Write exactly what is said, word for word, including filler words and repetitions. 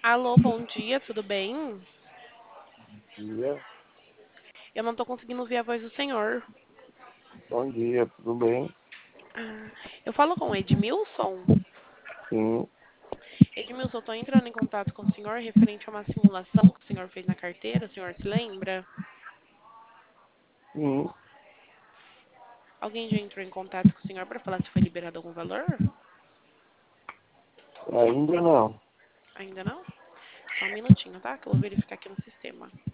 Alô, bom dia, tudo bem? Dia, Eu não tô conseguindo ouvir a voz do senhor. bom dia, tudo bem? Ah, eu falo com o Edmilson. Sim, Edmilson, eu tô entrando em contato com o senhor referente a uma simulação que o senhor fez na carteira, o senhor se lembra? sim, Alguém já entrou em contato com o senhor para falar se foi liberado algum valor? ainda não. Ainda não? Só um minutinho, tá? Que eu vou verificar aqui no sistema.